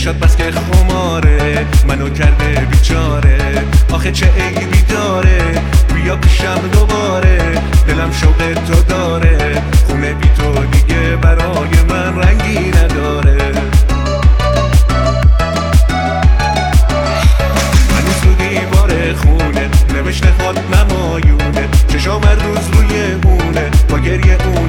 چشات بس که خماره منو کرده بیچاره، آخه چه عیبی داره بیا پیشم دوباره، دلم شوق تو داره، خونه بی تو دیگه برای من رنگی نداره. هنوز رو دیوار خونه نوشته خود نمایونه، چشام هر روز روی اونه با گریه اون